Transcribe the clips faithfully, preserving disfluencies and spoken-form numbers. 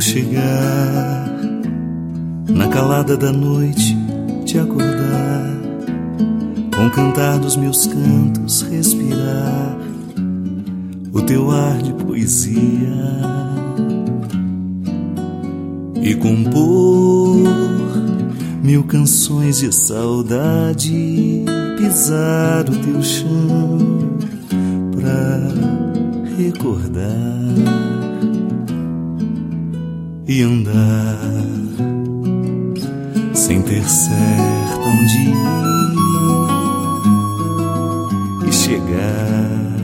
chegar na calada da noite, te acordar, com o cantar dos meus cantos respirar o teu ar de poesia e compor mil canções de saudade, pisar o teu chão pra recordar e andar sem ter certo onde ir e chegar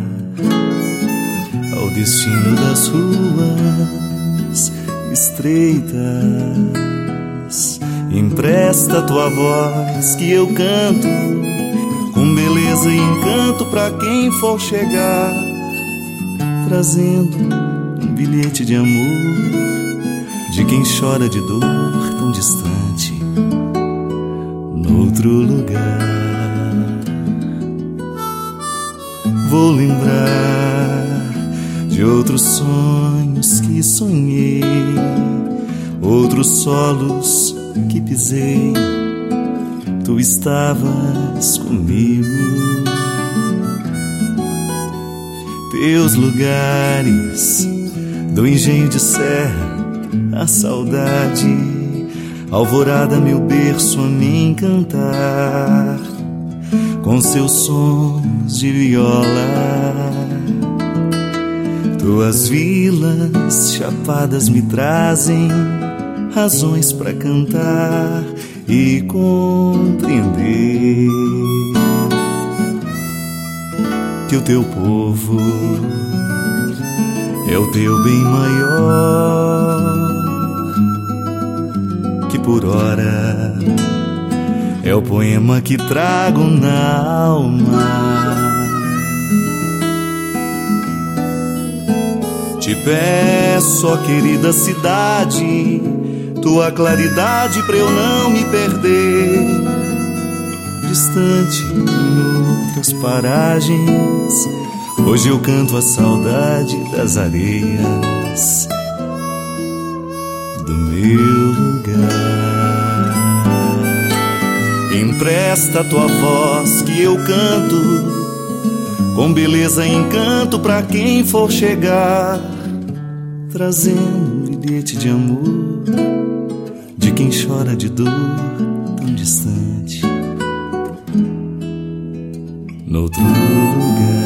ao destino das ruas estreitas. Empresta tua voz que eu canto com beleza e encanto pra quem for chegar, trazendo um bilhete de amor de quem chora de dor tão distante, noutro lugar. Vou lembrar de outros sonhos que sonhei, outros solos que pisei, tu estavas comigo. Teus lugares do engenho de serra, a saudade, alvorada meu berço a me encantar, com seus sons de viola. Tuas vilas chapadas me trazem razões pra cantar e compreender que o teu povo é o teu bem maior, que por hora é o poema que trago na alma. Te peço, ó querida cidade, tua claridade pra eu não me perder, distante em outras paragens. Hoje eu canto a saudade das areias do meu lugar. Empresta tua voz que eu canto com beleza e encanto pra quem for chegar, trazendo um bilhete de amor de quem chora de dor tão distante, noutro lugar.